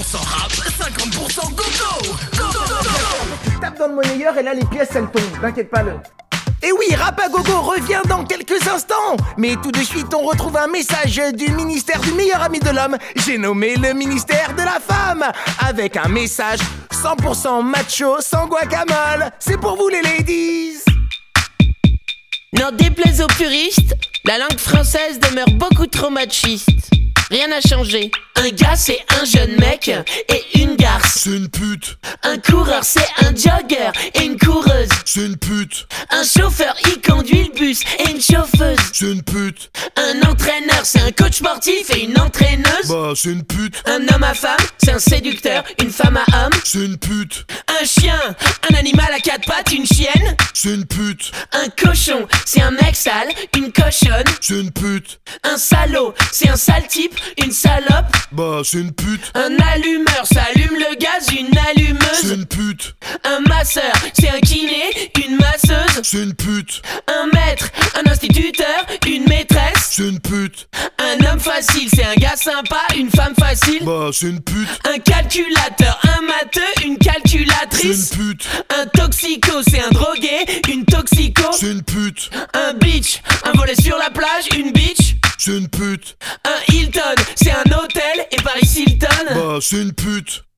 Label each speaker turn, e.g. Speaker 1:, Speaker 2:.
Speaker 1: rap, 50% gogo.
Speaker 2: Tu tapes dans le monnayeur et là les pièces elles tombent, t'inquiète pas le. Et oui, Rap à Gogo revient dans quelques instants. Mais tout de suite, on retrouve un message du ministère du meilleur ami de l'homme. J'ai nommé le ministère de la femme. Avec un message 100% macho, sans guacamole. C'est pour vous les ladies.
Speaker 3: N'en déplaise aux puristes, la langue française demeure beaucoup trop machiste. Rien n'a changé. Un gars c'est un jeune mec et une garce.
Speaker 4: C'est une pute.
Speaker 3: Un coureur c'est un jogger et une coureuse.
Speaker 4: C'est une pute.
Speaker 3: Un chauffeur il conduit le bus et une chauffeuse.
Speaker 4: C'est une pute.
Speaker 3: Un entraîneur c'est un coach sportif et une entraîneuse.
Speaker 4: Bah c'est une pute.
Speaker 3: Un homme à femme c'est un séducteur, une femme à homme.
Speaker 4: C'est une pute.
Speaker 3: Un chien, un animal à quatre pattes, une chienne.
Speaker 4: C'est une pute.
Speaker 3: Un cochon c'est un mec sale, une cochonne.
Speaker 4: C'est une pute.
Speaker 3: Un salaud c'est un sale type, une salope.
Speaker 4: Bah c'est une pute.
Speaker 3: Un allumeur, ça allume le gaz, une
Speaker 4: C'est
Speaker 3: allumeuse.
Speaker 4: une pute.
Speaker 3: Un masseur, c'est un kiné, une masseuse.
Speaker 4: C'est une pute.
Speaker 3: Un maître, un instituteur, une maîtresse.
Speaker 4: C'est une pute.
Speaker 3: Un homme facile, c'est un gars sympa, une femme facile.
Speaker 4: Bah c'est une pute.
Speaker 3: Un calculateur, un matheux, une
Speaker 4: C'est
Speaker 3: calculatrice.
Speaker 4: une pute.
Speaker 3: Un toxico, c'est un drogué, une toxico.
Speaker 4: C'est une pute.
Speaker 3: Un beach, un volet sur la plage, une beach.
Speaker 4: C'est une pute.
Speaker 3: Un Hilton, c'est un hôtel, et Paris Hilton.
Speaker 4: Bah c'est une pute.